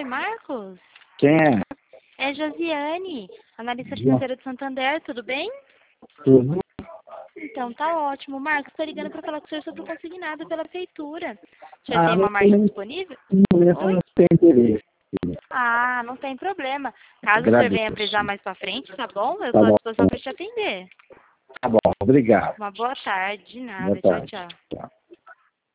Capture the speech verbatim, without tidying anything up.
Oi, Marcos? Quem é? É Josiane, analista financeira de Santander, tudo bem? Tudo. Então, tá ótimo. Marcos, estou ligando para falar com o senhor sobre o consignado pela feitura. Já Ah, tem não uma margem tem- disponível? No momento eu Oi? não tenho interesse. Ah, não tem problema. Caso o senhor Agradeço. venha precisar mais para frente, tá bom? Eu Tá estou à bom. disposição para te atender. Tá bom, obrigado. Uma boa tarde, de Boa nada. Tchau, tarde. tchau. Tchau.